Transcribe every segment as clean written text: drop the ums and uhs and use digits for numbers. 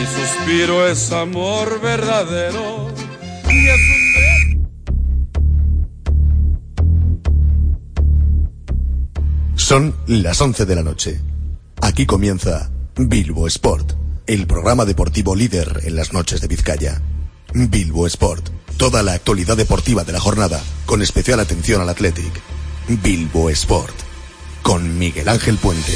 suspiro es amor verdadero y es Son las 11 de la noche. Aquí comienza Bilbo Sport, el programa deportivo líder en las noches de Vizcaya. Bilbo Sport, toda la actualidad deportiva de la jornada, con especial atención al Athletic. Bilbo Sport, con Miguel Ángel Puente.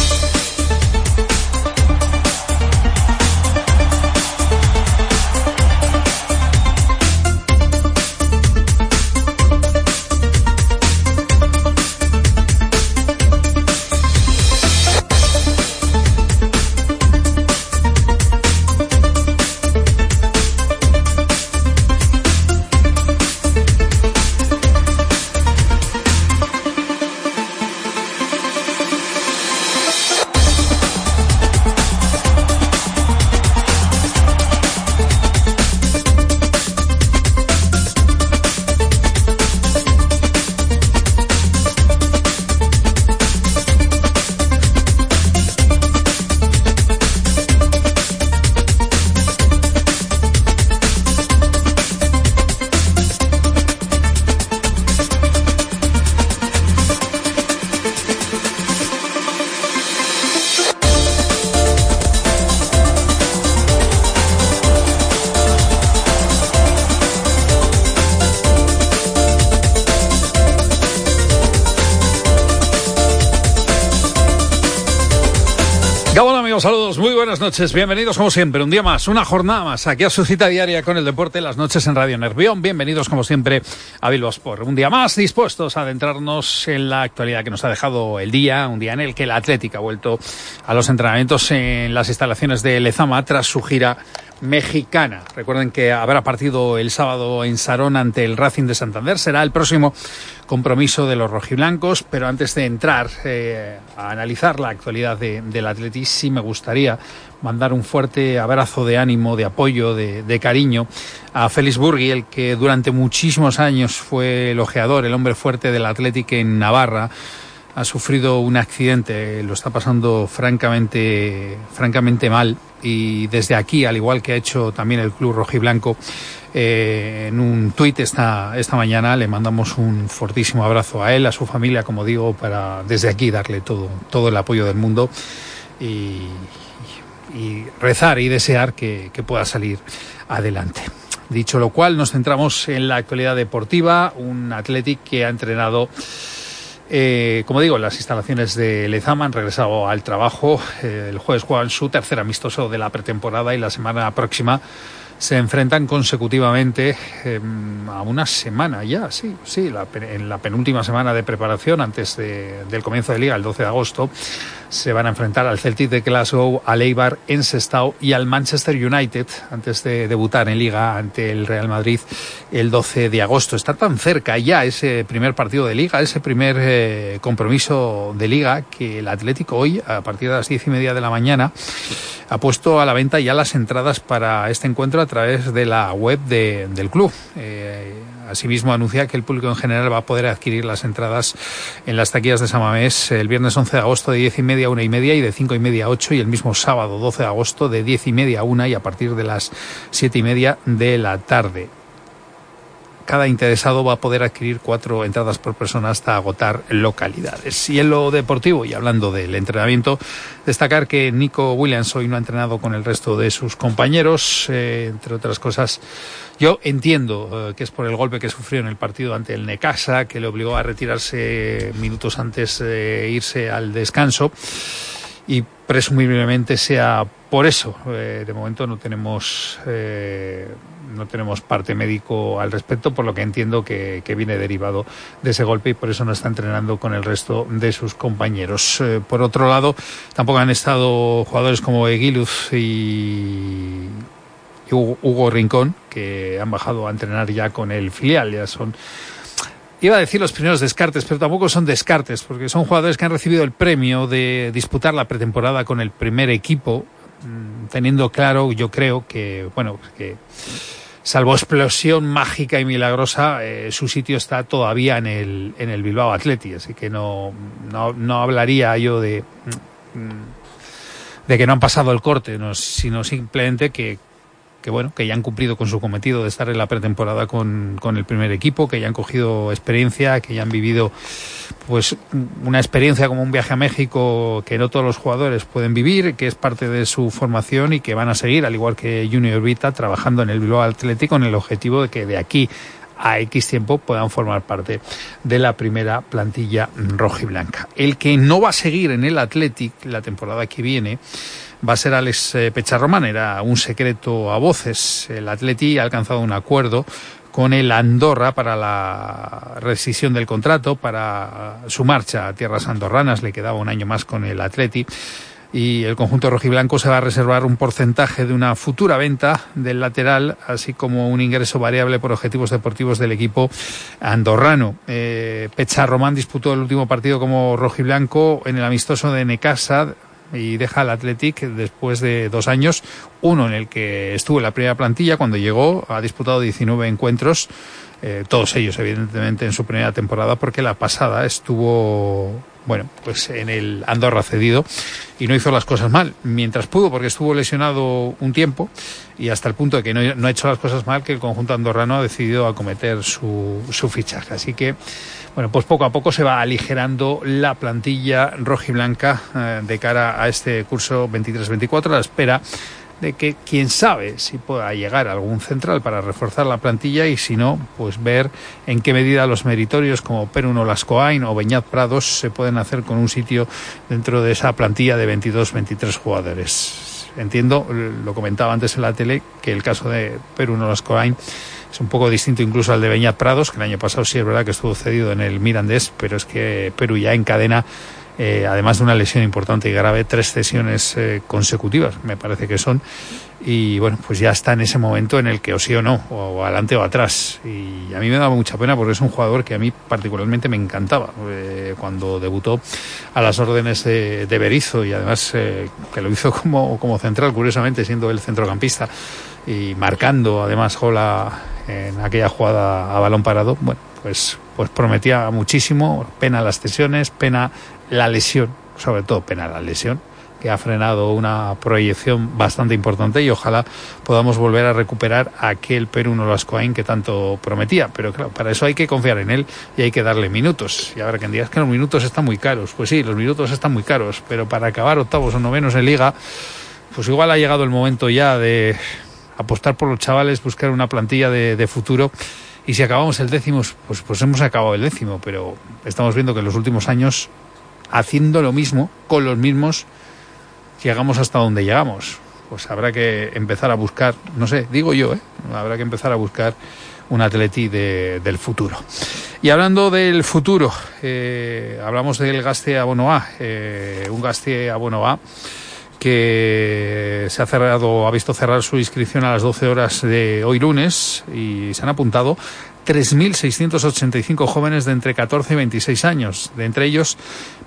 Saludos, muy buenas noches, bienvenidos como siempre, un día más, una jornada más, aquí a su cita diaria con el deporte, las noches en Radio Nervión. Bienvenidos como siempre a Bilbo Sport, un día más dispuestos a adentrarnos en la actualidad que nos ha dejado el día, un día en el que el Athletic ha vuelto a los entrenamientos en las instalaciones de Lezama tras su gira mexicana. Recuerden que habrá partido el sábado en Sarón ante el Racing de Santander, será el próximo compromiso de los rojiblancos, pero antes de entrar a analizar la actualidad del Athletic, sí me gustaría mandar un fuerte abrazo de ánimo, de apoyo, de cariño a Félix Burgui, el que durante muchísimos años fue el ojeador, el hombre fuerte del Athletic en Navarra. Ha sufrido un accidente, lo está pasando francamente mal, y desde aquí, al igual que ha hecho también el club rojiblanco, en un tuit esta mañana le mandamos un fortísimo abrazo a él, a su familia, como digo, para desde aquí darle todo el apoyo del mundo y rezar y desear que pueda salir adelante. Dicho lo cual, nos centramos en la actualidad deportiva, un Athletic que ha entrenado como digo, las instalaciones de Lezama, han regresado al trabajo. El jueves juegan su tercer amistoso de la pretemporada y la semana próxima se enfrentan consecutivamente a una semana ya, en la penúltima semana de preparación antes del comienzo de Liga, el 12 de agosto, se van a enfrentar al Celtic de Glasgow, al Eibar en Sestao y al Manchester United antes de debutar en Liga ante el Real Madrid el 12 de agosto. Está tan cerca ya ese primer partido de Liga, ese primer compromiso de Liga, que el Atlético hoy, a partir de las 10:30 de la mañana, ha puesto a la venta ya las entradas para este encuentro a través de la web del club. Asimismo, anuncia que el público en general va a poder adquirir las entradas en las taquillas de San Mamés el viernes 11 de agosto de 10:30 a 1:30 y de 5:30 a 8, y el mismo sábado 12 de agosto de 10:30 a 1 y a partir de las 7:30 de la tarde. Cada interesado va a poder adquirir 4 entradas por persona hasta agotar localidades. Y en lo deportivo, y hablando del entrenamiento, destacar que Nico Williams hoy no ha entrenado con el resto de sus compañeros, entre otras cosas. Yo entiendo que es por el golpe que sufrió en el partido ante el Necaxa, que le obligó a retirarse minutos antes de irse al descanso, y presumiblemente sea por eso. De momento no tenemos parte médico al respecto, por lo que entiendo que viene derivado de ese golpe y por eso no está entrenando con el resto de sus compañeros. Por otro lado, tampoco han estado jugadores como Eguiluz y Hugo Rincón, que han bajado a entrenar ya con el filial. Ya son, iba a decir, los primeros descartes, pero tampoco son descartes, porque son jugadores que han recibido el premio de disputar la pretemporada con el primer equipo, teniendo claro, yo creo que, salvo explosión mágica y milagrosa, su sitio está todavía en el Bilbao Athletic, así que no hablaría yo de de que no han pasado el corte, no, sino simplemente que ya han cumplido con su cometido de estar en la pretemporada con el primer equipo, que ya han cogido experiencia, que ya han vivido pues una experiencia como un viaje a México que no todos los jugadores pueden vivir, que es parte de su formación y que van a seguir, al igual que Junior Vita, trabajando en el Bilbao Athletic con el objetivo de que de aquí a X tiempo puedan formar parte de la primera plantilla rojiblanca. El que no va a seguir en el Athletic la temporada que viene va a ser Alex Pecharroman. Era un secreto a voces. El Athletic ha alcanzado un acuerdo con el Andorra para la rescisión del contrato, para su marcha a tierras andorranas. Le quedaba un año más con el Athletic. Y el conjunto rojiblanco se va a reservar un porcentaje de una futura venta del lateral, así como un ingreso variable por objetivos deportivos del equipo andorrano. Pecharroman disputó el último partido como rojiblanco en el amistoso de Necaxa y deja al Athletic después de 2 años, uno en el que estuvo en la primera plantilla cuando llegó, ha disputado 19 encuentros, todos ellos evidentemente en su primera temporada, porque la pasada estuvo pues en el Andorra cedido y no hizo las cosas mal, mientras pudo, porque estuvo lesionado un tiempo y hasta el punto de que no ha hecho las cosas mal, que el conjunto andorrano ha decidido acometer su fichaje. Así que pues poco a poco se va aligerando la plantilla rojiblanca de cara a este curso 23-24, a la espera de que quién sabe si pueda llegar algún central para reforzar la plantilla, y si no, pues ver en qué medida los meritorios como Peru Nolascoain o Beñat Prados se pueden hacer con un sitio dentro de esa plantilla de 22-23 jugadores. Entiendo, lo comentaba antes en la tele, que el caso de Peru Nolascoain es un poco distinto incluso al de Beñat Prados, que el año pasado sí es verdad que estuvo cedido en el Mirandés, pero es que Peru ya encadena, además de una lesión importante y grave, 3 cesiones consecutivas, me parece que son, y pues ya está en ese momento en el que o sí o no, o adelante o atrás, y a mí me da mucha pena porque es un jugador que a mí particularmente me encantaba cuando debutó a las órdenes de Berizzo, y además que lo hizo como central, curiosamente, siendo el centrocampista y marcando además Jola en aquella jugada a balón parado. Pues prometía muchísimo. Pena las cesiones, pena la lesión, sobre todo pena la lesión, que ha frenado una proyección bastante importante, y ojalá podamos volver a recuperar aquel Peru Nolascoain que tanto prometía. Pero claro, para eso hay que confiar en él y hay que darle minutos. Y ahora que digas que los minutos están muy caros, pues sí, los minutos están muy caros, pero para acabar octavos o novenos en Liga, pues igual ha llegado el momento ya de apostar por los chavales, buscar una plantilla de futuro. Y si acabamos el 10º, pues hemos acabado el 10º, pero estamos viendo que en los últimos años, haciendo lo mismo, con los mismos, llegamos hasta donde llegamos. Pues habrá que empezar a buscar, no sé, digo yo, habrá que empezar a buscar un Atleti del futuro. Y hablando del futuro, hablamos del Gastea Abono A, un Gastea Abono A que ha visto cerrar su inscripción a las 12 horas de hoy lunes, y se han apuntado 3.685 jóvenes de entre 14 y 26 años. De entre ellos,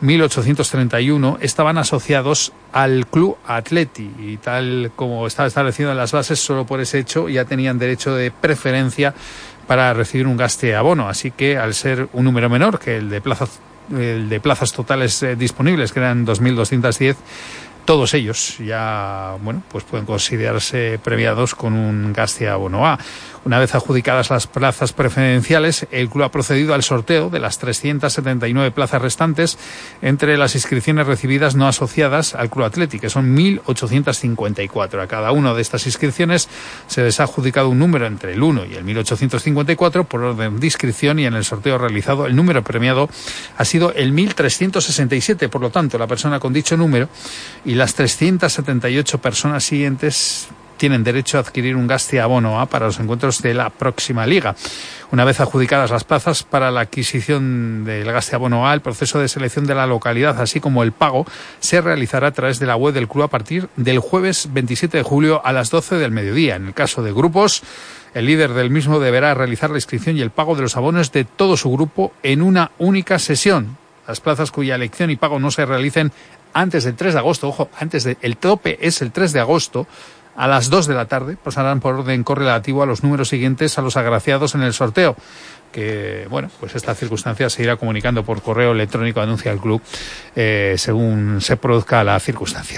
1.831 estaban asociados al Club Atleti, y tal como estaba establecido en las bases, solo por ese hecho ya tenían derecho de preferencia para recibir un Gastea Abono. Así que, al ser un número menor que el de plazas totales disponibles, que eran 2.210, todos ellos ya, pues pueden considerarse premiados con un Gastea Abono A. Una vez adjudicadas las plazas preferenciales, el club ha procedido al sorteo de las 379 plazas restantes entre las inscripciones recibidas no asociadas al Club Athletic, que son 1.854. A cada una de estas inscripciones se les ha adjudicado un número entre el 1 y el 1.854 por orden de inscripción, y en el sorteo realizado el número premiado ha sido el 1.367. Por lo tanto, la persona con dicho número y las 378 personas siguientes tienen derecho a adquirir un Gastea Abono A para los encuentros de la próxima liga. Una vez adjudicadas las plazas para la adquisición del Gastea Abono A, el proceso de selección de la localidad, así como el pago, se realizará a través de la web del club a partir del jueves 27 de julio a las 12 del mediodía. En el caso de grupos, el líder del mismo deberá realizar la inscripción y el pago de los abonos de todo su grupo en una única sesión. Las plazas cuya elección y pago no se realicen antes del 3 de agosto, el tope es el 3 de agosto, a las 2 de la tarde, pasarán por orden correlativo a los números siguientes a los agraciados en el sorteo, que, pues esta circunstancia se irá comunicando por correo electrónico, anuncia el club, según se produzca la circunstancia.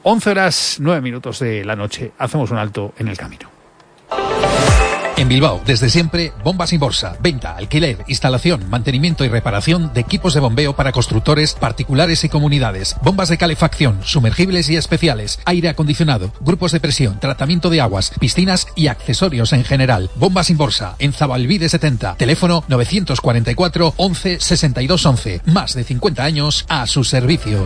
11:09 de la noche. Hacemos un alto en el camino. En Bilbao, desde siempre, Bombas Inborsa. Venta, alquiler, instalación, mantenimiento y reparación de equipos de bombeo para constructores, particulares y comunidades. Bombas de calefacción, sumergibles y especiales, aire acondicionado, grupos de presión, tratamiento de aguas, piscinas y accesorios en general. Bombas Inborsa, en Zabalbide 70. Teléfono 944 11 62 11. Más de 50 años a su servicio.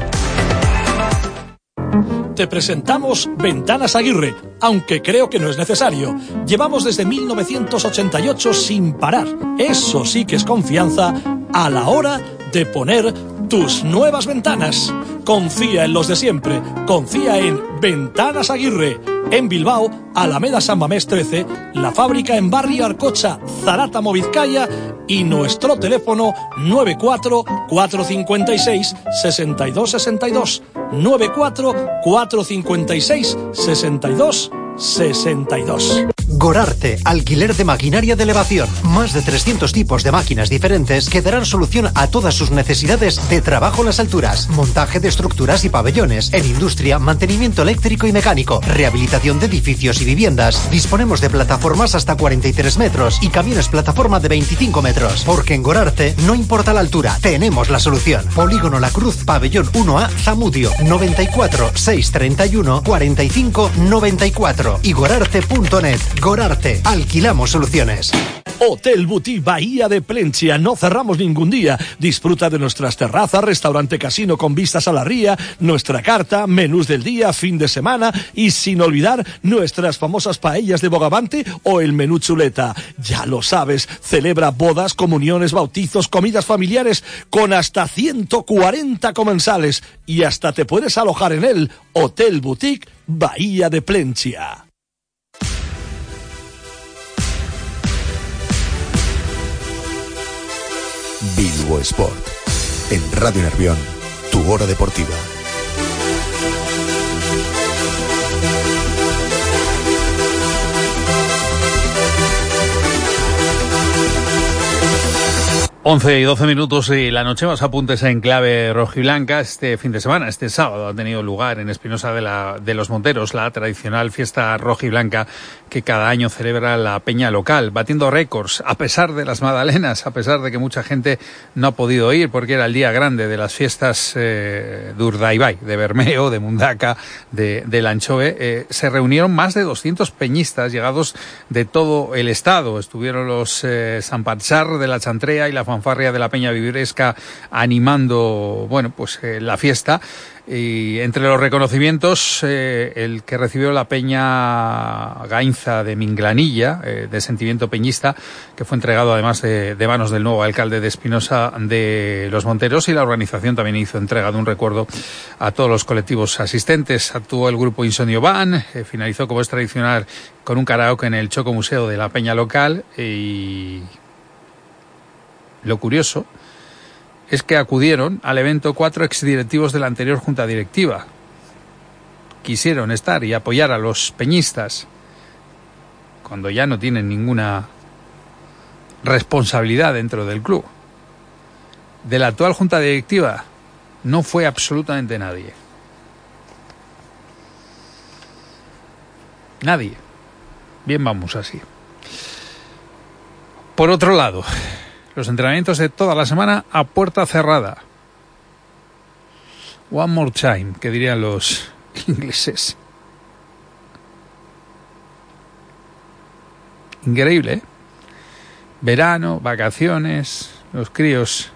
Te presentamos Ventanas Aguirre, aunque creo que no es necesario. Llevamos desde 1988 sin parar. Eso sí que es confianza a la hora de poner tus nuevas ventanas. Confía en los de siempre. Confía en Ventanas Aguirre. En Bilbao, Alameda San Mamés 13, la fábrica en Barrio Arcocha, Zarátamo, Vizcaya, y nuestro teléfono 94 456 6262. 94 456 6262. Gorarte, alquiler de maquinaria de elevación. Más de 300 tipos de máquinas diferentes que darán solución a todas sus necesidades de trabajo en las alturas. Montaje de estructuras y pabellones. En industria, mantenimiento eléctrico y mecánico. Rehabilitación de edificios y viviendas. Disponemos de plataformas hasta 43 metros y camiones plataforma de 25 metros. Porque en Gorarte no importa la altura, tenemos la solución. Polígono La Cruz, pabellón 1A, Zamudio. 94 631 45 94 y gorarte.net. Gorarte, alquilamos soluciones. Hotel Boutique Bahía de Plencia, no cerramos ningún día. Disfruta de nuestras terrazas, restaurante casino con vistas a la ría, nuestra carta, menús del día, fin de semana y sin olvidar nuestras famosas paellas de bogavante o el menú chuleta. Ya lo sabes, celebra bodas, comuniones, bautizos, comidas familiares con hasta 140 comensales y hasta te puedes alojar en el Hotel Boutique Bahía de Plencia. Bilbo Sport. En Radio Nervión, tu hora deportiva. Once y 12 de la noche, más apuntes en clave rojiblanca. Este fin de semana, este sábado, ha tenido lugar en Espinosa de los Monteros la tradicional fiesta rojiblanca que cada año celebra la peña local, batiendo récords, a pesar de las magdalenas, a pesar de que mucha gente no ha podido ir porque era el día grande de las fiestas de Urdaibai, de Bermeo, de Mundaca, de la Anchove. Se reunieron más de 200 peñistas llegados de todo el estado. Estuvieron los Sanpatzar de la Chantrea y la fanfarria de la Peña Viviresca animando, la fiesta. Y entre los reconocimientos, el que recibió la Peña Gainza de Minglanilla, de sentimiento peñista, que fue entregado además de manos del nuevo alcalde de Espinosa de los Monteros, y la organización también hizo entrega de un recuerdo a todos los colectivos asistentes. Actuó el grupo Insomnio Van, finalizó, como es tradicional, con un karaoke en el Choco Museo de la Peña local. Y lo curioso es que acudieron al evento 4 exdirectivos de la anterior junta directiva. Quisieron estar y apoyar a los peñistas cuando ya no tienen ninguna responsabilidad dentro del club. De la actual junta directiva no fue absolutamente nadie. Nadie. Bien, vamos así. Por otro lado, los entrenamientos de toda la semana a puerta cerrada. One more time, que dirían los ingleses. Increíble, ¿eh? Verano, vacaciones, los críos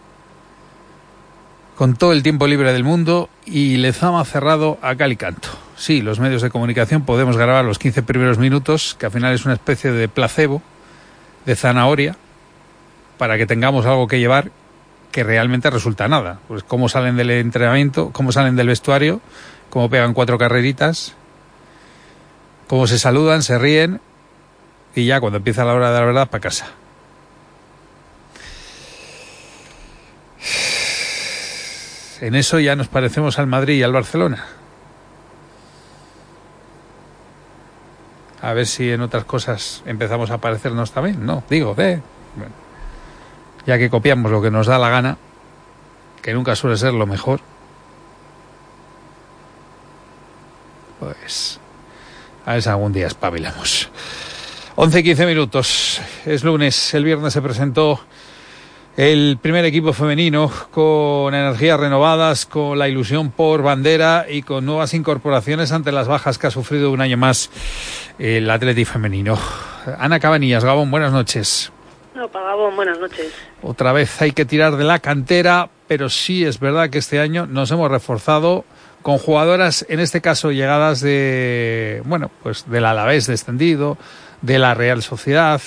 con todo el tiempo libre del mundo y Lezama cerrado a cal y canto. Sí, los medios de comunicación podemos grabar los 15 primeros minutos, que al final es una especie de placebo, de zanahoria, para que tengamos algo que llevar que realmente resulta nada. Pues cómo salen del entrenamiento, cómo salen del vestuario, cómo pegan 4 carreritas, cómo se saludan, se ríen y ya cuando empieza la hora de la verdad, para casa. En eso ya nos parecemos al Madrid y al Barcelona. A ver si en otras cosas empezamos a parecernos también. No, digo, bueno, ya que copiamos lo que nos da la gana, que nunca suele ser lo mejor. pues a ver si algún día espabilamos. 11:15 minutos. Es lunes. El viernes se presentó el primer equipo femenino con energías renovadas, con la ilusión por bandera y con nuevas incorporaciones ante las bajas que ha sufrido un año más el Atleti femenino. Ana Cabanillas, Gabón, buenas noches. Gabón, buenas noches. Otra vez hay que tirar de la cantera, pero sí es verdad que este año nos hemos reforzado con jugadoras, en este caso llegadas de, bueno, pues del Alavés descendido, de la Real Sociedad,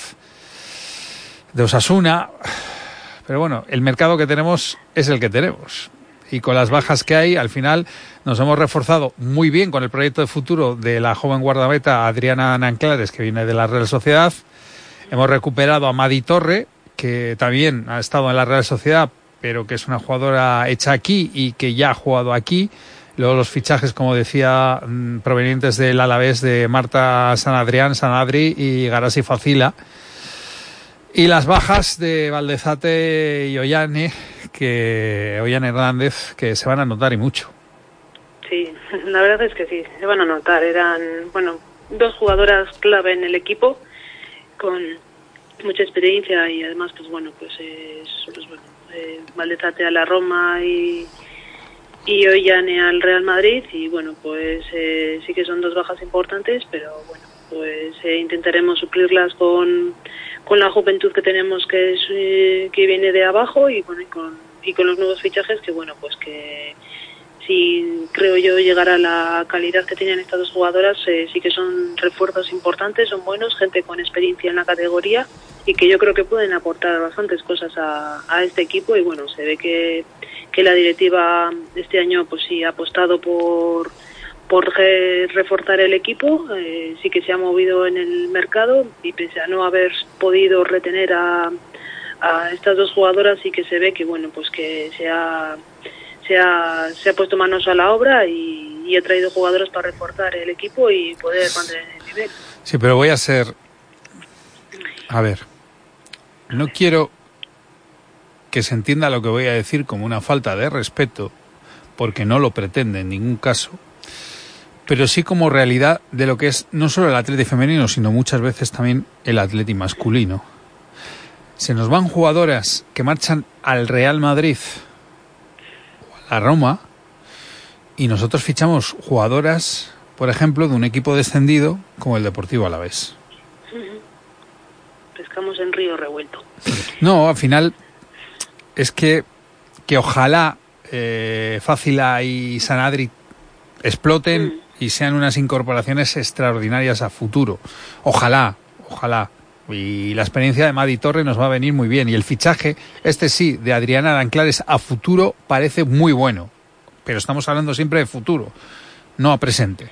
de Osasuna. Pero bueno, el mercado que tenemos es el que tenemos. Y con las bajas que hay, al final nos hemos reforzado muy bien con el proyecto de futuro de la joven guardameta Adriana Nanclares, que viene de la Real Sociedad. Hemos recuperado a Madi Torre, que también ha estado en la Real Sociedad, pero que es una jugadora hecha aquí y que ya ha jugado aquí. Luego los fichajes, como decía, provenientes del Alavés de Marta Sanadri y Garasi Facila. Y las bajas de Valdezate y Ollane Hernández, que se van a notar y mucho. Sí, la verdad es que sí, se van a notar. Eran, bueno, dos jugadoras clave en el equipo, con mucha experiencia y además, pues bueno, Valdezate a la Roma y Ollane al Real Madrid. Y bueno, pues sí que son dos bajas importantes, pero bueno, pues intentaremos suplirlas con la juventud que tenemos, que viene de abajo, y bueno, y con los nuevos fichajes, que bueno, pues que si creo yo llegar a la calidad que tienen estas dos jugadoras, sí que son refuerzos importantes, son buenos, gente con experiencia en la categoría, y que yo creo que pueden aportar bastantes cosas a este equipo. Y bueno, se ve que la directiva este año pues sí ha apostado por reforzar el equipo. Sí que se ha movido en el mercado, y pese a no haber podido retener a estas dos jugadoras, sí que se ve que bueno, pues que se ha puesto manos a la obra y ha traído jugadoras para reforzar el equipo y poder mantener el nivel. Sí, pero voy a ser... A ver, no quiero que se entienda lo que voy a decir como una falta de respeto, porque no lo pretende en ningún caso, pero sí como realidad de lo que es no solo el Atleti femenino, sino muchas veces también el Atleti masculino. Se nos van jugadoras que marchan al Real Madrid o a la Roma, y nosotros fichamos jugadoras, por ejemplo, de un equipo descendido como el Deportivo Alavés. Pescamos en río revuelto. No, al final es que ojalá Fácila y Sanadri exploten y sean unas incorporaciones extraordinarias a futuro. Ojalá. Y la experiencia de Madi Torre nos va a venir muy bien. Y el fichaje, sí, de Adriana Nanclares a futuro parece muy bueno. Pero estamos hablando siempre de futuro, no a presente.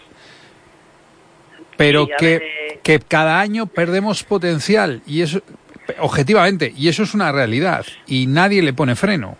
Pero que cada año perdemos potencial, y eso, objetivamente, y eso es una realidad. Y nadie le pone freno.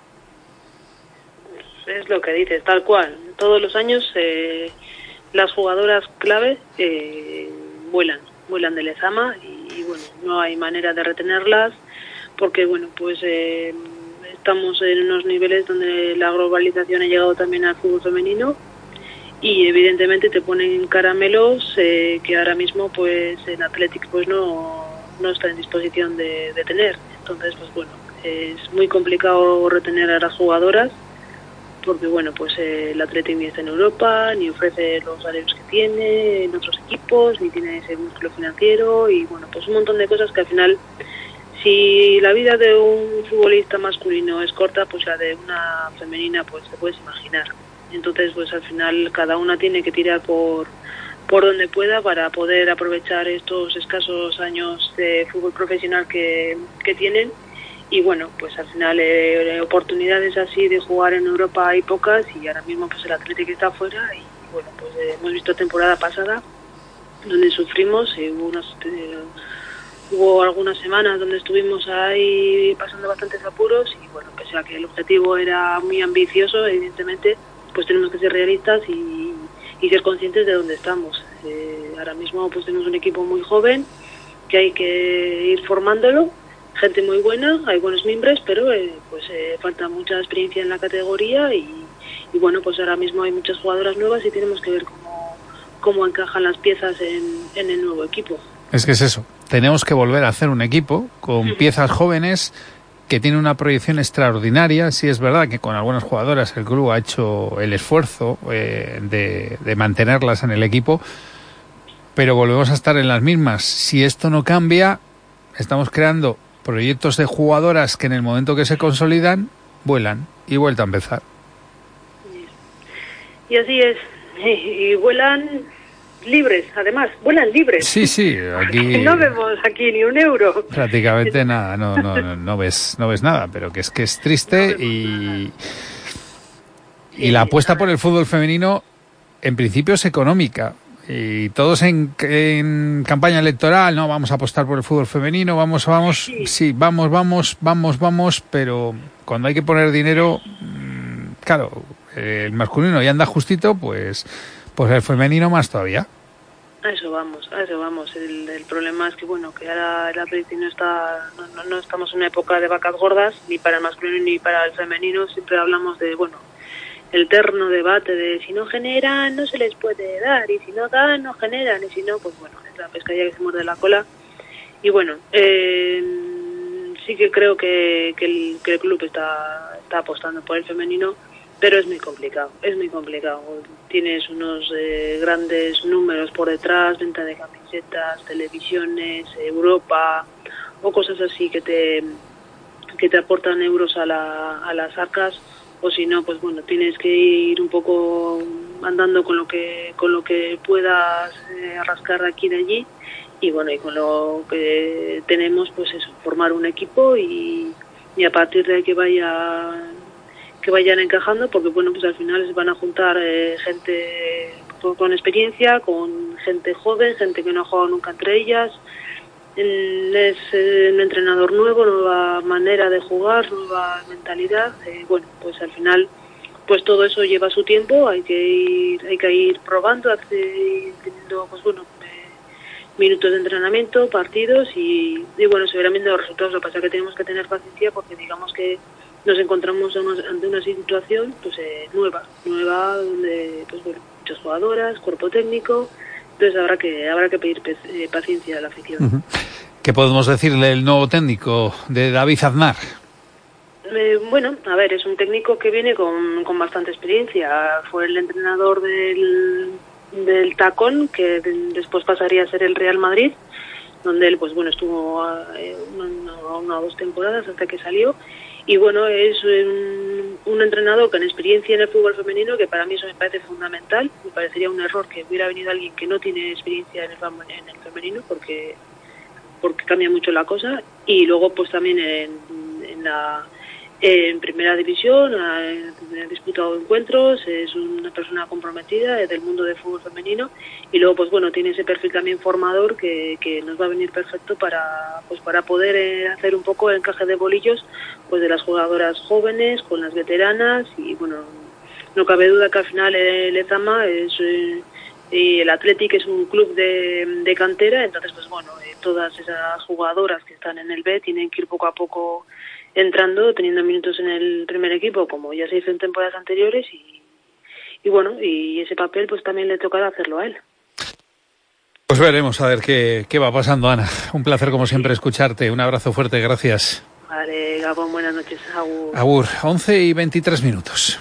Es lo que dices, tal cual. Todos los años las jugadoras clave vuelan de Lezama, y bueno, no hay manera de retenerlas, porque bueno, pues estamos en unos niveles donde la globalización ha llegado también al fútbol femenino, y evidentemente te ponen caramelos que ahora mismo pues el Athletic pues no está en disposición de tener. Entonces pues bueno, es muy complicado retener a las jugadoras, porque bueno, pues el Athletic ni está en Europa, ni ofrece los salarios que tiene en otros equipos, ni tiene ese músculo financiero, y bueno, pues un montón de cosas que al final, si la vida de un futbolista masculino es corta, pues la de una femenina pues te puedes imaginar. Entonces pues al final cada una tiene que tirar por donde pueda para poder aprovechar estos escasos años de fútbol profesional que tienen. Y bueno, pues al final oportunidades así de jugar en Europa hay pocas, y ahora mismo pues el Atlético está afuera. Y bueno, pues hemos visto temporada pasada donde sufrimos, hubo algunas semanas donde estuvimos ahí pasando bastantes apuros, y bueno, pese a que el objetivo era muy ambicioso, evidentemente pues tenemos que ser realistas y ser conscientes de dónde estamos. Ahora mismo pues tenemos un equipo muy joven que hay que ir formándolo, gente muy buena, hay buenos miembros, pero falta mucha experiencia en la categoría, y bueno, pues ahora mismo hay muchas jugadoras nuevas y tenemos que ver cómo encajan las piezas en el nuevo equipo. Es que es eso, tenemos que volver a hacer un equipo con piezas jóvenes que tienen una proyección extraordinaria. Sí es verdad que con algunas jugadoras el club ha hecho el esfuerzo de mantenerlas en el equipo, pero volvemos a estar en las mismas. Si esto no cambia, estamos creando proyectos de jugadoras que en el momento que se consolidan, vuelan y vuelta a empezar. Y así es, y vuelan libres, además, vuelan libres. Sí, aquí no vemos aquí ni un euro. Prácticamente nada, no ves nada, pero que es triste y la apuesta por el fútbol femenino en principio es económica. Y todos en campaña electoral, no, vamos a apostar por el fútbol femenino, vamos, sí, vamos, pero cuando hay que poner dinero, claro, el masculino ya anda justito, pues el femenino más todavía. A eso vamos. El problema es que, bueno, que ahora la Athletic no estamos en una época de vacas gordas, ni para el masculino ni para el femenino. Siempre hablamos de, bueno, el eterno debate de si no generan, no se les puede dar, y si no dan, no generan, y si no, pues bueno, es la pescadilla que se muerde la cola. Y bueno, sí que creo que el club está apostando por el femenino, pero es muy complicado. Tienes unos grandes números por detrás, venta de camisetas, televisiones, Europa, o cosas así que te aportan euros a las arcas. O si no, pues bueno, tienes que ir un poco andando con lo que puedas rascar de aquí y de allí, y bueno, y con lo que tenemos, pues eso, formar un equipo y a partir de ahí que vayan encajando, porque bueno, pues al final se van a juntar gente con experiencia, con gente joven, gente que no ha jugado nunca entre ellas. Es un entrenador nuevo, nueva manera de jugar, nueva mentalidad. Bueno, pues al final, pues todo eso lleva su tiempo. Hay que ir probando, teniendo, pues bueno, minutos de entrenamiento, partidos y bueno, se verán viendo los resultados. Lo que pasa es que tenemos que tener paciencia, porque digamos que nos encontramos ante una situación pues nueva, donde pues bueno, muchas jugadoras, cuerpo técnico. Entonces habrá que pedir paciencia a la afición. Uh-huh. ¿Qué podemos decirle el nuevo técnico de David Aznar? Bueno, a ver, es un técnico que viene con bastante experiencia. Fue el entrenador del Tacón, que después pasaría a ser el Real Madrid, donde él, pues bueno, estuvo una o dos temporadas hasta que salió. Y bueno, es un entrenador con experiencia en el fútbol femenino, que para mí eso me parece fundamental. Me parecería un error que hubiera venido alguien que no tiene experiencia en el femenino, porque cambia mucho la cosa. Y luego pues también en primera división ha disputado encuentros, es una persona comprometida del mundo del fútbol femenino, y luego pues bueno, tiene ese perfil también formador que nos va a venir perfecto para poder hacer un poco el encaje de bolillos pues de las jugadoras jóvenes con las veteranas. Y bueno, no cabe duda que al final el Lezama y el Athletic es un club de cantera. Entonces pues bueno, todas esas jugadoras que están en el B tienen que ir poco a poco entrando, teniendo minutos en el primer equipo, como ya se hizo en temporadas anteriores, y bueno, y ese papel pues también le tocará hacerlo a él. Pues veremos a ver qué va pasando, Ana. Un placer como siempre escucharte. Un abrazo fuerte, gracias. Vale, Gabón, buenas noches. Agur. Agur, 11:23.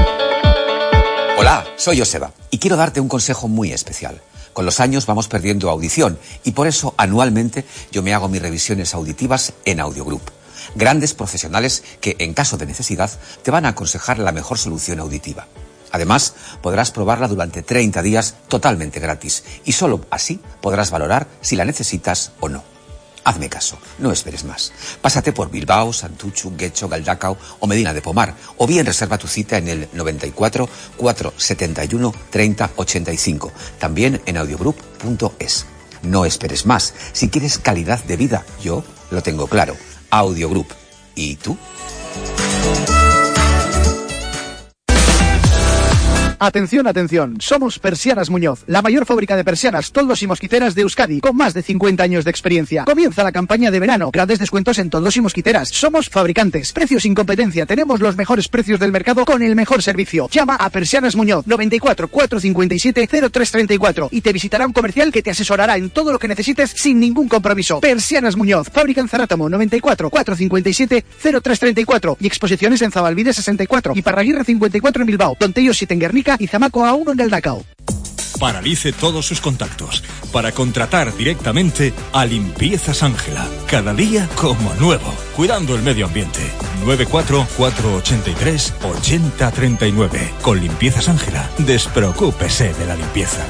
Hola, soy Joseba y quiero darte un consejo muy especial. Con los años vamos perdiendo audición y por eso anualmente yo me hago mis revisiones auditivas en Audiogroup. Grandes profesionales que, en caso de necesidad, te van a aconsejar la mejor solución auditiva. Además, podrás probarla durante 30 días totalmente gratis y solo así podrás valorar si la necesitas o no. Hazme caso, no esperes más. Pásate por Bilbao, Santuchu, Guecho, Galdacao o Medina de Pomar, o bien reserva tu cita en el 94 471 30 85, también en audiogroup.es. No esperes más. Si quieres calidad de vida, yo lo tengo claro. Audiogroup. ¿Y tú? Atención, atención, somos Persianas Muñoz, la mayor fábrica de persianas, toldos y mosquiteras de Euskadi, con más de 50 años de experiencia. Comienza la campaña de verano, grandes descuentos en toldos y mosquiteras. Somos fabricantes, precios sin competencia, tenemos los mejores precios del mercado con el mejor servicio. Llama a Persianas Muñoz, 94 457 0334 y te visitará un comercial que te asesorará en todo lo que necesites sin ningún compromiso. Persianas Muñoz, fábrica en Zarátamo, 94 457 0334 y exposiciones en Zabalbide 64 y Parraguirre 54 en Bilbao, Tontello 7 en Guernica y Zamaco A1 en Galdacao. Paralice todos sus contactos para contratar directamente a Limpiezas Ángela. Cada día como nuevo, cuidando el medio ambiente. 94 483 8039. Con Limpiezas Ángela, despreocúpese de la limpieza.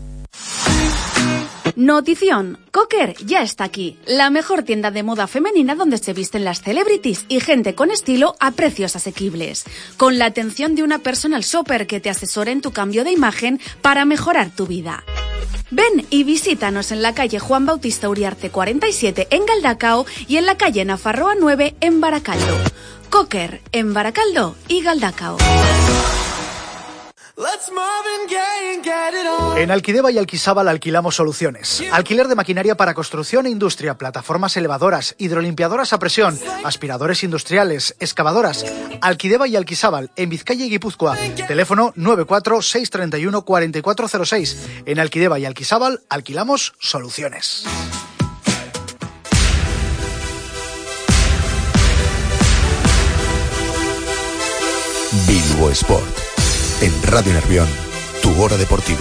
Notición, Cocker ya está aquí, la mejor tienda de moda femenina donde se visten las celebrities y gente con estilo a precios asequibles, con la atención de una personal shopper que te asesora en tu cambio de imagen para mejorar tu vida. Ven y visítanos en la calle Juan Bautista Uriarte 47 en Galdacao y en la calle Nafarroa 9 en Baracaldo. Cocker en Baracaldo y Galdacao. En Alquideva y Alquisábal alquilamos soluciones. Alquiler de maquinaria para construcción e industria, plataformas elevadoras, hidrolimpiadoras a presión, aspiradores industriales, excavadoras. Alquideva y Alquisábal, en Vizcaya y Guipúzcoa. Teléfono 94 631 4406. En Alquideva y Alquisábal alquilamos soluciones. Bilbo Sport. En Radio Nervión, tu hora deportiva.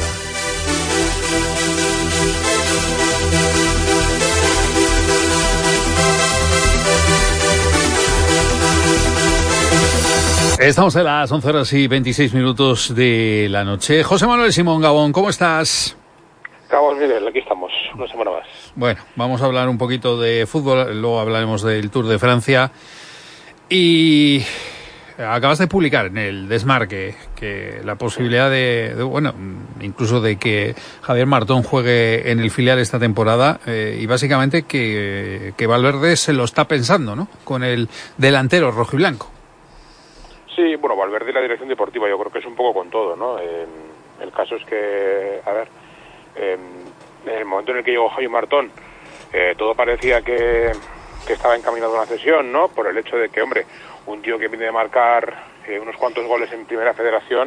Estamos a las 11:26 de la noche. José Manuel Simón Gabón, ¿cómo estás? Vamos, Miguel, aquí estamos, una semana más. Bueno, vamos a hablar un poquito de fútbol, luego hablaremos del Tour de Francia. Y acabas de publicar en el Desmarque que la posibilidad bueno, incluso de que Javier Martón juegue en el filial esta temporada y básicamente que Valverde se lo está pensando, ¿no? Con el delantero rojiblanco. Sí, bueno, Valverde y la dirección deportiva yo creo que es un poco con todo, ¿no? El caso es que, a ver, en el momento en el que llegó Javier Martón, todo parecía que estaba encaminado a una cesión, ¿no? Por el hecho de que, hombre, un tío que viene de marcar unos cuantos goles en Primera Federación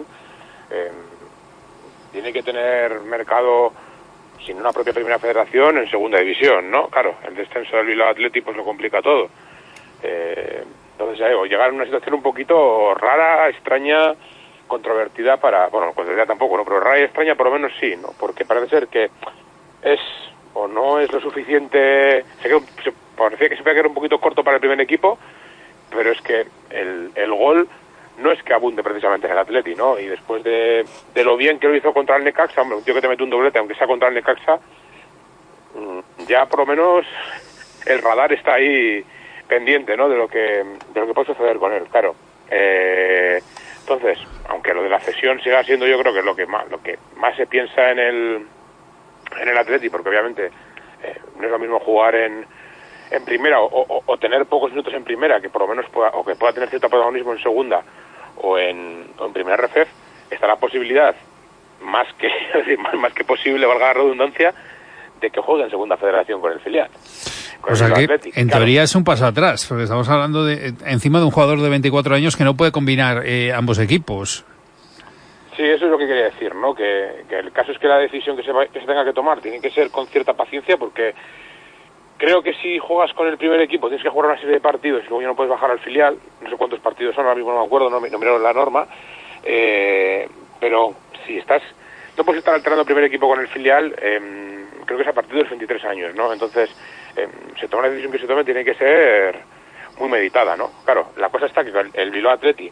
tiene que tener mercado, sin una propia Primera Federación, en Segunda División, ¿no? Claro, el descenso del Bilbao Athletic pues lo complica todo. Entonces, ya digo, llegar a una situación un poquito rara, extraña, controvertida para... Bueno, controvertida tampoco, ¿no? Pero rara y extraña por lo menos sí, ¿no? Porque parece ser que es o no es lo suficiente... parecía que se puede quedar un poquito corto para el primer equipo, pero es que el gol no es que abunde precisamente en el Atleti, ¿no? Y después de lo bien que lo hizo contra el Necaxa, hombre, un tío que te mete un doblete, aunque sea contra el Necaxa, ya por lo menos el radar está ahí pendiente, ¿no? De lo que puede suceder con él, claro. Entonces, aunque lo de la cesión siga siendo, yo creo que es lo que más se piensa en el Atleti, porque obviamente no es lo mismo jugar en primera o tener pocos minutos en primera, que por lo menos pueda tener cierto protagonismo en segunda o en primera ref. Está la posibilidad más que posible, valga la redundancia, de que juegue en Segunda Federación con el filial. O sea que, en teoría, es un paso atrás, porque estamos hablando encima de un jugador de 24 años que no puede combinar ambos equipos. Sí, eso es lo que quería decir, ¿no? Que el caso es que la decisión que se tenga que tomar tiene que ser con cierta paciencia, porque creo que si juegas con el primer equipo tienes que jugar una serie de partidos y luego ya no puedes bajar al filial. No sé cuántos partidos son, ahora mismo no me acuerdo, no miraron la norma. Pero si no puedes estar alternando el primer equipo con el filial, creo que es a partir de los 23 años, ¿no? Entonces, se toma una decisión que se tome, tiene que ser muy meditada, ¿no? Claro, la cosa está que el Bilbao Athletic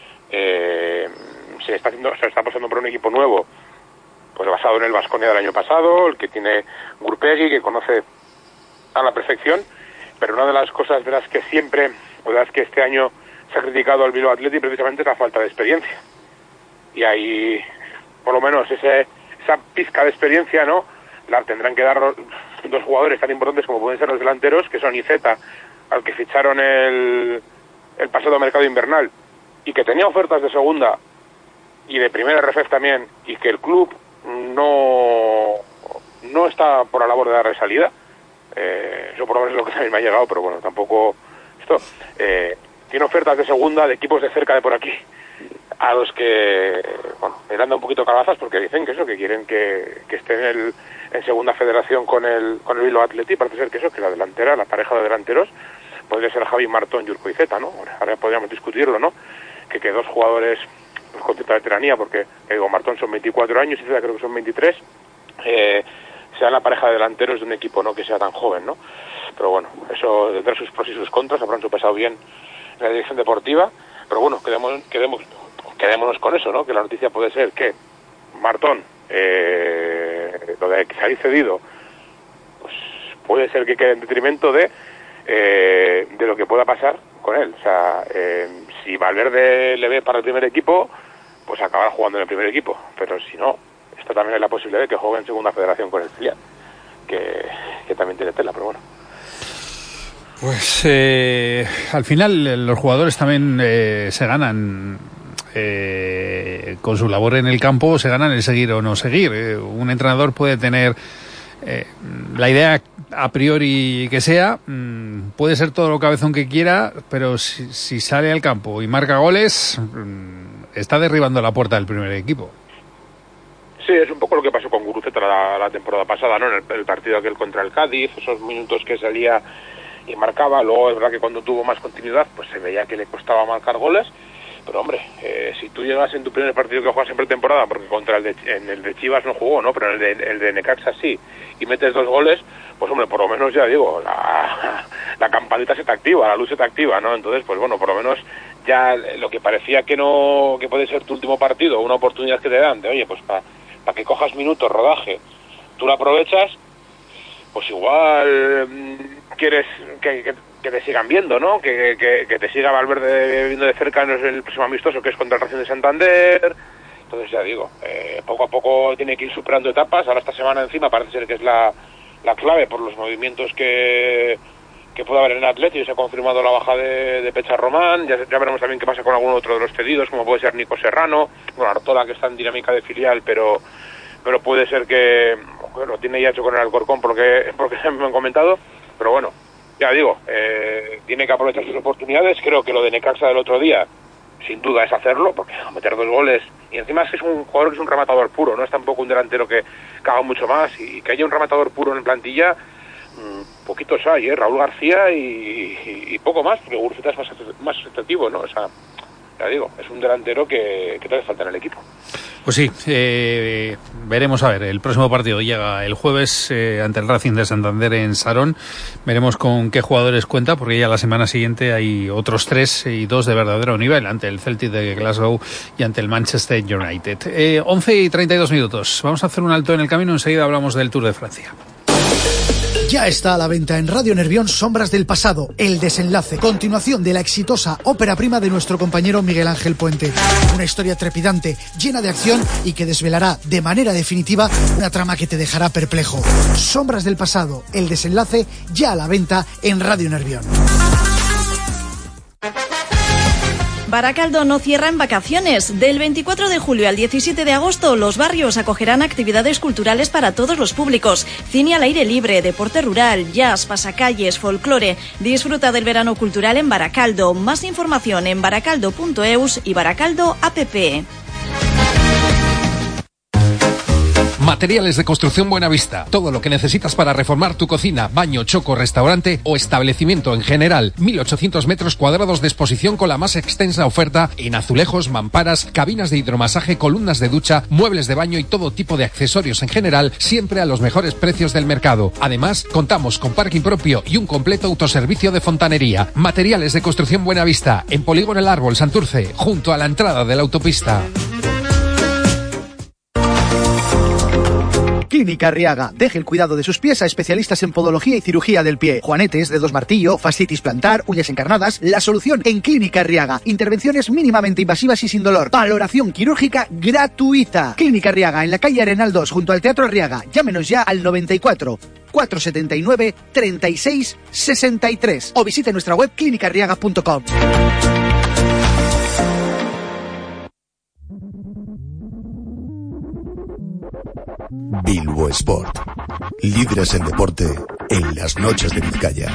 se está pasando por un equipo nuevo, pues basado en el Baskonia del año pasado, el que tiene Gurpegi, que conoce a la perfección, pero una de las cosas de las que siempre, o de las que este año se ha criticado al Bilbao Athletic precisamente es la falta de experiencia. Y ahí, por lo menos, esa pizca de experiencia, ¿no?, la tendrán que dar dos jugadores tan importantes como pueden ser los delanteros, que son Iceta, al que ficharon el pasado mercado invernal, y que tenía ofertas de segunda y de primera RFEF también, y que el club no está por la labor de darle salida, eso por lo menos es lo que también me ha llegado, pero bueno, tampoco esto, tiene ofertas de segunda de equipos de cerca de por aquí, a los que, bueno, le dan un poquito calabazas porque dicen que eso, que quieren que esté en segunda federación con el Bilbao Athletic. Parece ser que eso, que la delantera, la pareja de delanteros, podría ser Javi Martón y Urko Iceta, ¿no? Ahora podríamos discutirlo, ¿no? Que dos jugadores pues, con cierta veteranía, porque digo, Martón son 24 años y Iceta creo que son 23, sea la pareja de delanteros de un equipo, ¿no? Que sea tan joven, ¿no? Pero bueno, eso tendrá sus pros y sus contras, habrán sopesado bien la dirección deportiva, pero bueno, quedémonos con eso, ¿no? Que la noticia puede ser que Martón, lo de que se ha cedido, pues puede ser que quede en detrimento de lo que pueda pasar con él. O sea, si Valverde le ve para el primer equipo, pues acabará jugando en el primer equipo, pero si no, está también la posibilidad de que juegue en segunda federación con el filial, que también tiene tela, pero bueno. Pues al final los jugadores también se ganan con su labor en el campo, se ganan el seguir o no seguir. Un entrenador puede tener la idea a priori que sea, puede ser todo lo cabezón que quiera, pero si sale al campo y marca goles, está derribando la puerta del primer equipo. Sí, es un poco lo que pasó con Guruceta la temporada pasada, ¿no? En el partido aquel contra el Cádiz, esos minutos que salía y marcaba. Luego es verdad que cuando tuvo más continuidad pues se veía que le costaba marcar goles, pero hombre, si tú llegas en tu primer partido que juegas en pretemporada, porque contra en el de Chivas no jugó, ¿no? Pero en el de Necaxa sí, y metes 2 goles, pues hombre, por lo menos ya digo, la campanita se te activa, la luz se te activa, ¿no? Entonces, pues bueno, por lo menos ya lo que parecía que puede ser tu último partido, una oportunidad que te dan, de oye, pues para que cojas minutos, rodaje, tú la aprovechas, pues igual quieres que te sigan viendo, ¿no? Que te siga Valverde viendo de cerca en el próximo amistoso, que es contra el Racing de Santander. Entonces ya digo, poco a poco tiene que ir superando etapas. Ahora esta semana encima parece ser que es la clave por los movimientos que puede haber en el Atleti. Se ha confirmado la baja de Pecha Román, ya veremos también qué pasa con algún otro de los cedidos, como puede ser Nico Serrano, bueno, Artola, que está en dinámica de filial, pero puede ser que lo tiene ya hecho con el Alcorcón porque me han comentado, pero bueno, ya digo, tiene que aprovechar sus oportunidades. Creo que lo de Necaxa del otro día, sin duda, es hacerlo, porque meter 2 goles, y encima es que es un jugador que es un rematador puro, no es tampoco un delantero que haga mucho más, y que haya un rematador puro en plantilla, poquitos hay, Raúl García y poco más, porque Guruceta es más efectivo, ¿no? O sea, ya digo, es un delantero que te hace falta en el equipo. Pues sí, veremos a ver, el próximo partido llega el jueves ante el Racing de Santander en Sarón, veremos con qué jugadores cuenta, porque ya la semana siguiente hay otros 3 y 2 de verdadero nivel, ante el Celtic de Glasgow y ante el Manchester United. 11 y 32 minutos, vamos a hacer un alto en el camino, enseguida hablamos del Tour de Francia. Ya está a la venta en Radio Nervión Sombras del Pasado, El Desenlace, continuación de la exitosa ópera prima de nuestro compañero Miguel Ángel Puente. Una historia trepidante, llena de acción y que desvelará de manera definitiva una trama que te dejará perplejo. Sombras del Pasado, El Desenlace, ya a la venta en Radio Nervión. Baracaldo no cierra en vacaciones. Del 24 de julio al 17 de agosto, los barrios acogerán actividades culturales para todos los públicos. Cine al aire libre, deporte rural, jazz, pasacalles, folclore. Disfruta del verano cultural en Baracaldo. Más información en baracaldo.eus y Baracaldo app. Materiales de Construcción Buenavista. Todo lo que necesitas para reformar tu cocina, baño, choco, restaurante o establecimiento en general. 1.800 metros cuadrados de exposición con la más extensa oferta en azulejos, mamparas, cabinas de hidromasaje, columnas de ducha, muebles de baño y todo tipo de accesorios en general, siempre a los mejores precios del mercado. Además, contamos con parking propio y un completo autoservicio de fontanería. Materiales de Construcción Buenavista. En Polígono El Árbol, Santurce, junto a la entrada de la autopista. Clínica Arriaga. Deje el cuidado de sus pies a especialistas en podología y cirugía del pie. Juanetes, dedos martillo, fascitis plantar, uñas encarnadas. La solución en Clínica Arriaga. Intervenciones mínimamente invasivas y sin dolor. Valoración quirúrgica gratuita. Clínica Arriaga, en la calle Arenal 2, junto al Teatro Arriaga. Llámenos ya al 94 479 36 63 o visite nuestra web clinicarriaga.com. Bilbo Sport. Líderes en deporte en las noches de Vizcaya.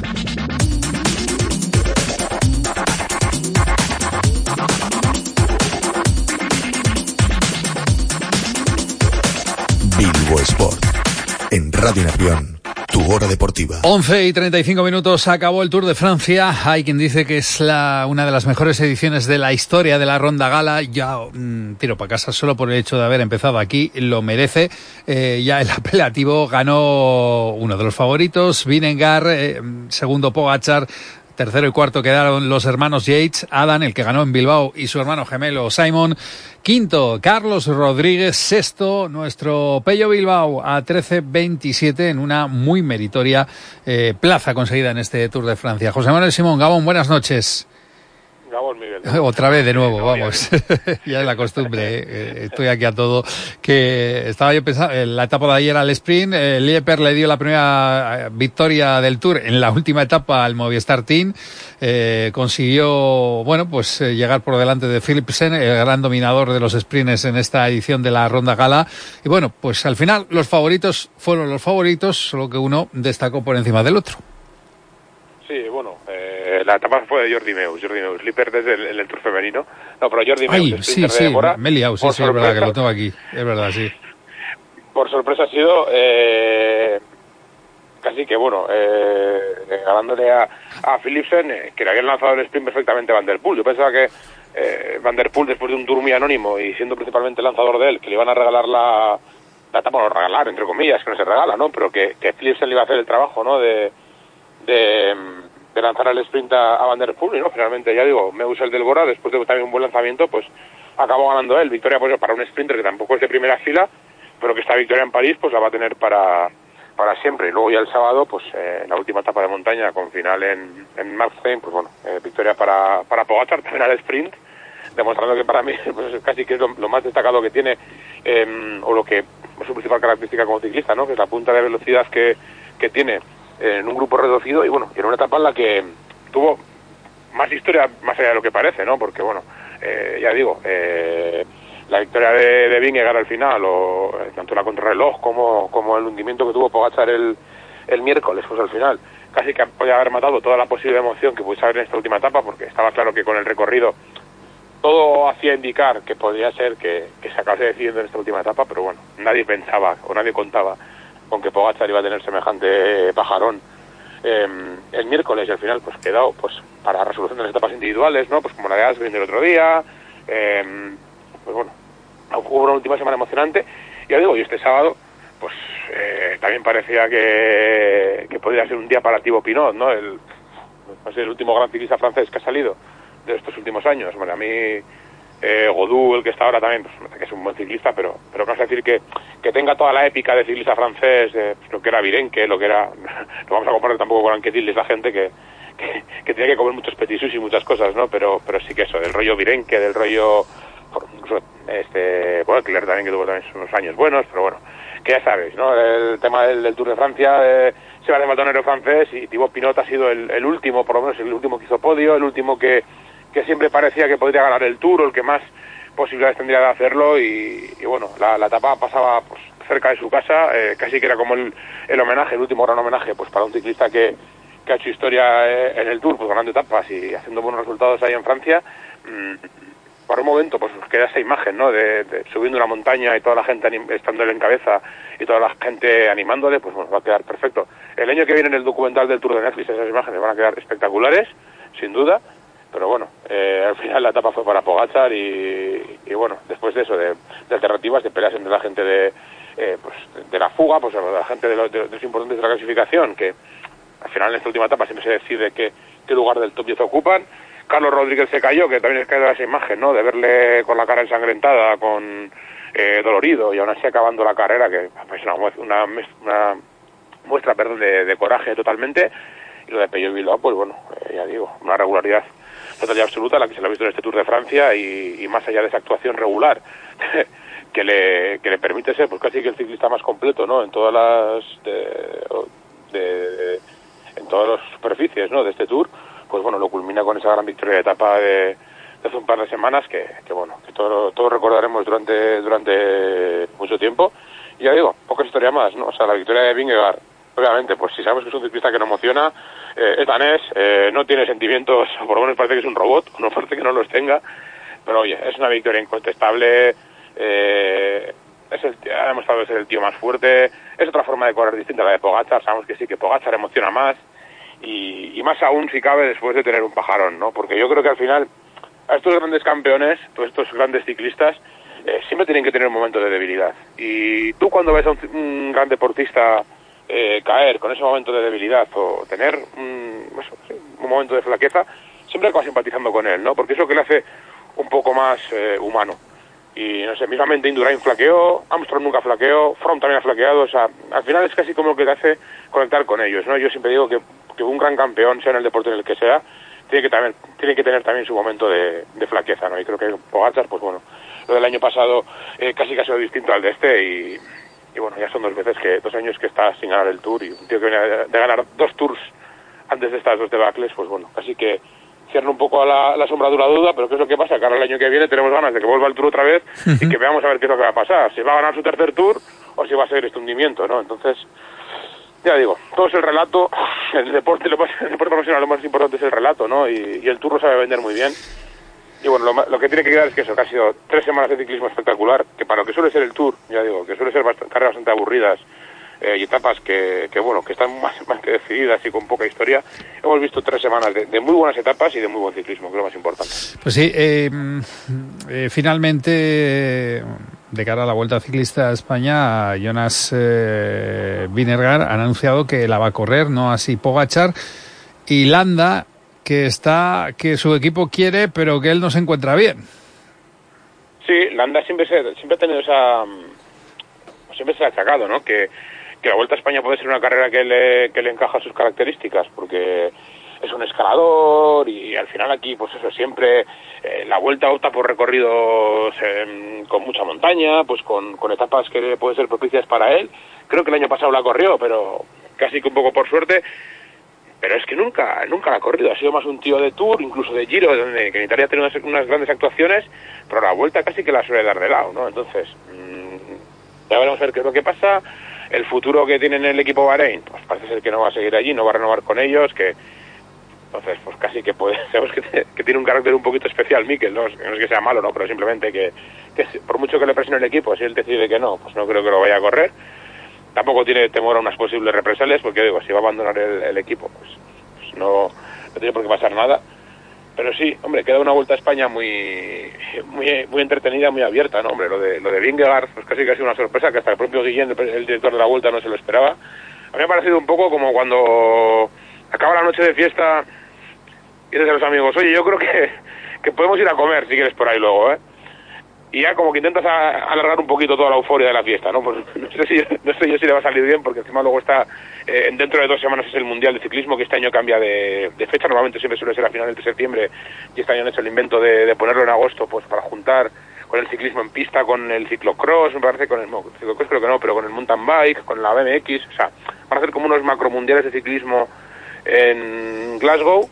Bilbo Sport. En Radio Nervión, tu hora deportiva. 11:35, acabó el Tour de Francia. Hay quien dice que es una de las mejores ediciones de la historia de la Ronda Gala. Ya tiro para casa solo por el hecho de haber empezado aquí, lo merece. Ya el apelativo ganó uno de los favoritos, Vingegaard, segundo Pogačar. Tercero y cuarto quedaron los hermanos Yates, Adam, el que ganó en Bilbao, y su hermano gemelo Simon. Quinto, Carlos Rodríguez. Sexto, nuestro Pello Bilbao a 13:27 en una muy meritoria plaza conseguida en este Tour de Francia. José Manuel Simón, Gabón, buenas noches. Gabón, Miguel. Otra vez de nuevo, vamos. Ya es la costumbre, estoy aquí a todo. Que estaba yo pensando, la etapa de ayer al sprint, Lieper le dio la primera victoria del Tour en la última etapa al Movistar Team. Consiguió, llegar por delante de Philipsen, el gran dominador de los sprints en esta edición de la Ronda Gala. Y bueno, pues al final los favoritos fueron los favoritos, solo que uno destacó por encima del otro. Sí, la etapa fue de Jordi Meus, Lieper desde el Tour femenino. No, pero Jordi Meus, sí, me he liado, sí, es verdad que lo tengo aquí, es verdad, sí. Por sorpresa ha sido casi que, ganándole a Philipsen, que le habían lanzado el sprint perfectamente Van der Poel. Yo pensaba que Van der Poel, después de un Tour muy anónimo y siendo principalmente el lanzador de él, que le iban a regalar la etapa, no regalar, entre comillas, que no se regala, ¿no? Pero que Philipsen le iba a hacer el trabajo, ¿no? De lanzar el sprint a Van der Poel, y no, finalmente, ya digo, Meus el del Bora, después de también un buen lanzamiento, pues acabó ganando él. Victoria pues para un sprinter que tampoco es de primera fila, pero que esta victoria en París pues la va a tener para siempre. Y luego ya el sábado, pues la última etapa de montaña con final en Marseille, pues victoria para Pogačar también al sprint, demostrando que para mí pues casi que es lo más destacado que tiene, o lo que es su principal característica como ciclista, ¿no? Que es la punta de velocidad que tiene en un grupo reducido y en una etapa en la que tuvo más historia más allá de lo que parece, ¿no? Porque ya digo, la victoria de Vingegaard al final, o tanto la contrarreloj como el hundimiento que tuvo Pogačar el miércoles, pues al final casi que podía haber matado toda la posible emoción que pudiese haber en esta última etapa, porque estaba claro que con el recorrido todo hacía indicar que podría ser que se acabase decidiendo en esta última etapa, pero nadie pensaba o nadie contaba con que Pogačar iba a tener semejante pajarón el miércoles, y al final pues quedó para resolución de las etapas individuales, ¿no? Pues como la de Asgreen del otro día, hubo una última semana emocionante. Y ya digo, y este sábado pues también parecía que podría ser un día para Thibaut Pinot, ¿no? El último gran ciclista francés que ha salido de estos últimos años. A mí Godou, el que está ahora también, pues, que es un buen ciclista, pero no es decir que tenga toda la épica de ciclista francés, lo que era Virenque, lo que era, no vamos a comparar tampoco con Anquetil, es la gente que tiene que comer muchos petit sushi y muchas cosas, ¿no? Pero sí que eso, del rollo Virenque, del rollo, incluso Clerc también, que tuvo también unos años buenos, pero que ya sabéis, ¿no? El tema del Tour de Francia, se va a batonero francés, y Thibaut Pinot ha sido el último, por lo menos el último que hizo podio, el último que siempre parecía que podría ganar el Tour, o el que más posibilidades tendría de hacerlo, y la etapa pasaba pues cerca de su casa, casi que era como el homenaje, el último gran homenaje pues para un ciclista que ha hecho historia en el Tour, pues ganando etapas y haciendo buenos resultados ahí en Francia. Por un momento pues queda esa imagen, ¿no? de subiendo una montaña y toda la gente estándole en cabeza y toda la gente animándole, pues va a quedar perfecto. El año que viene en el documental del Tour de Netflix esas imágenes van a quedar espectaculares, sin duda. Pero al final la etapa fue para Pogačar y después de eso, de alternativas, de peleas entre la gente de la fuga, pues de la gente de los importantes de la clasificación, que al final en esta última etapa siempre se decide qué lugar del top 10 ocupan. Carlos Rodríguez se cayó, que también es caído esa imagen, ¿no? De verle con la cara ensangrentada, con dolorido, y aún así acabando la carrera, que es una muestra de coraje totalmente. Y lo de Pello Bilbao, pues ya digo, una regularidad total y absoluta, la que se le ha visto en este Tour de Francia, y más allá de esa actuación regular que le permite ser pues casi que el ciclista más completo, ¿no? En todas las en todas las superficies, ¿no? De este Tour, pues lo culmina con esa gran victoria de etapa de hace un par de semanas que todos recordaremos durante mucho tiempo, Y ya digo, poca historia más, ¿no? O sea, la victoria de Vingegaard, obviamente, pues si sabemos que es un ciclista que nos emociona, es danés, no tiene sentimientos, por lo menos parece que es un robot, no parece que no los tenga, pero oye, es una victoria incontestable, ha demostrado ser el tío más fuerte, es otra forma de correr distinta a la de Pogačar, sabemos que sí, que Pogačar emociona más, y más aún si cabe después de tener un pajarón, ¿no? Porque yo creo que al final, a estos grandes campeones, todos estos grandes ciclistas, siempre tienen que tener un momento de debilidad. Y tú cuando ves a un gran deportista caer con ese momento de debilidad o tener un momento de flaqueza, siempre acabas simpatizando con él, ¿no? Porque es lo que le hace un poco más humano. Y no sé, mismamente Indurain flaqueó, Armstrong nunca flaqueó, Froome también ha flaqueado, o sea, al final es casi como lo que te hace conectar con ellos, ¿no? Yo siempre digo que un gran campeón, sea en el deporte en el que sea, tiene que tener también su momento de flaqueza, ¿no? Y creo que Pogačar, pues bueno, lo del año pasado casi ha sido distinto al de este y bueno, ya son 2 años que está sin ganar el Tour y un tío que viene de ganar 2 Tours antes de estas 2 debacles, pues bueno, casi que cierra un poco a la sombradura duda, pero ¿qué es lo que pasa? Que ahora el año que viene tenemos ganas de que vuelva el Tour otra vez y que veamos a ver qué es lo que va a pasar, si va a ganar su tercer Tour o si va a seguir este hundimiento, ¿no? Entonces, ya digo, todo es el relato, el deporte profesional lo más importante es el relato, ¿no? Y el Tour lo sabe vender muy bien. Y bueno, lo que tiene que quedar es que eso, que ha sido 3 semanas de ciclismo espectacular, que para lo que suele ser el Tour, ya digo, que suele ser carreras bastante aburridas y etapas que bueno, que están más que decididas y con poca historia, hemos visto 3 semanas de muy buenas etapas y de muy buen ciclismo, que es lo más importante. Pues sí, finalmente, de cara a la Vuelta Ciclista a España, Jonas Vingegaard ha anunciado que la va a correr, no así Pogačar, y Landa, que su equipo quiere, pero que él no se encuentra bien. Sí, Landa siempre ha tenido siempre se ha achacado, ¿no? Que la Vuelta a España puede ser una carrera que le encaja a sus características, porque es un escalador y al final aquí, pues eso, siempre la Vuelta opta por recorridos con mucha montaña, pues con etapas que pueden ser propicias para él. Creo que el año pasado la corrió, pero casi que un poco por suerte. Pero es que nunca la ha corrido, ha sido más un tío de Tour, incluso de Giro, que en Italia ha tenido unas grandes actuaciones, pero la Vuelta casi que la suele dar de lado, ¿no? Entonces, ya veremos a ver qué es lo que pasa. El futuro que tiene en el equipo Bahrein, pues parece ser que no va a seguir allí, no va a renovar con ellos, entonces, pues casi que sabemos que tiene un carácter un poquito especial Mikel, no es que sea malo, no, pero simplemente que por mucho que le presione el equipo, si él decide que no, pues no creo que lo vaya a correr. Tampoco tiene temor a unas posibles represalias, porque digo, si va a abandonar el equipo, pues no tiene por qué pasar nada. Pero sí, hombre, queda una Vuelta a España muy entretenida, muy abierta, ¿no? Hombre, lo de Vingegaard, pues casi que ha sido una sorpresa, que hasta el propio Guillén, el director de la Vuelta, no se lo esperaba. A mí me ha parecido un poco como cuando acaba la noche de fiesta y dices a los amigos, oye, yo creo que podemos ir a comer, si quieres, por ahí luego, ¿eh? Y ya como que intentas alargar un poquito toda la euforia de la fiesta, ¿no? Pues no sé yo si le va a salir bien, porque encima luego está dentro de 2 semanas es el Mundial de Ciclismo, que este año cambia de fecha, normalmente siempre suele ser a finales de septiembre, y este año han hecho el invento de ponerlo en agosto, pues para juntar con el ciclismo en pista, con el ciclocross, me parece, con el ciclocross creo que no, pero con el mountain bike, con la BMX, o sea, van a hacer como unos macromundiales de ciclismo en Glasgow.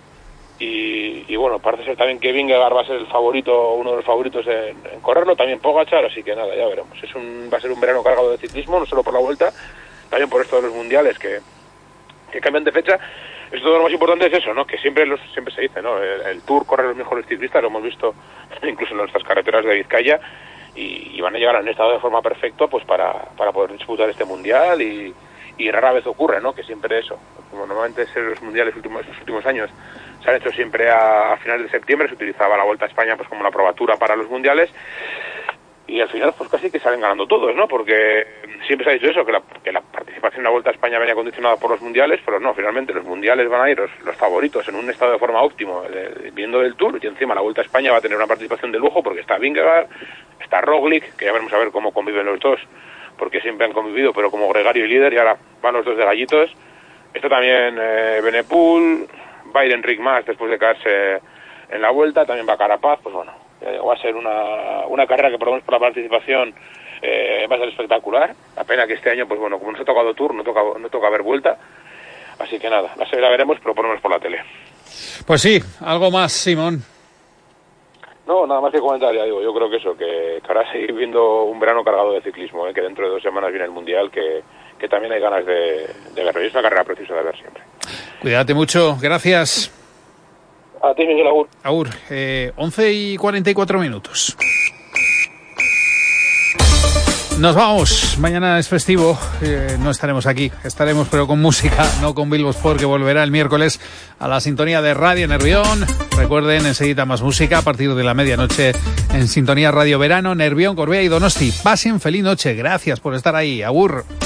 Y bueno, parece ser también que Vingegaard va a ser uno de los favoritos en correrlo, también Pogačar, así que nada, ya veremos. Va a ser un verano cargado de ciclismo, no solo por la Vuelta, también por esto de los mundiales que cambian de fecha. Esto lo más importante es eso, ¿no? Que siempre se dice, ¿no? El Tour corre los mejores ciclistas, lo hemos visto incluso en nuestras carreteras de Vizcaya, y van a llegar en estado de forma perfecto pues para poder disputar este mundial y rara vez ocurre, ¿no? Que siempre eso, como normalmente los mundiales estos últimos años se han hecho siempre a finales de septiembre, se utilizaba la Vuelta a España pues como la probatura para los mundiales, y al final pues casi que salen ganando todos, ¿no? Porque siempre se ha dicho eso, que la participación en la Vuelta a España venía condicionada por los mundiales, pero no, finalmente los mundiales van a ir los favoritos en un estado de forma óptimo, viniendo del Tour, y encima la Vuelta a España va a tener una participación de lujo, porque está Vingegaard, está Roglic, que ya veremos a ver cómo conviven los dos, porque siempre han convivido, pero como gregario y líder, y ahora van los dos de gallitos. Está también Benepool, va a ir Enric Mas después de caerse en la Vuelta, también va Carapaz, pues bueno, va a ser una carrera que por lo menos por la participación va a ser espectacular. La pena que este año, pues bueno, como nos ha tocado Tour, no toca ver Vuelta, así que nada, la veremos, pero por lo menos por la tele. Pues sí, algo más, Simón. No, nada más que comentar, ya digo, yo creo que eso, que ahora seguir viendo un verano cargado de ciclismo, que dentro de 2 semanas viene el Mundial, que también hay ganas de verlo, y es una carrera preciosa de ver siempre. Cuídate mucho, gracias. A ti, Miguel, agur. Agur, 11:44 minutos. Nos vamos, mañana es festivo, no estaremos aquí, estaremos pero con música, no con Bilbo Sport, que volverá el miércoles a la sintonía de Radio Nervión. Recuerden, enseguida más música a partir de la medianoche en sintonía Radio Verano, Nervión, Gorbea y Donosti. Pasen feliz noche, gracias por estar ahí, agur.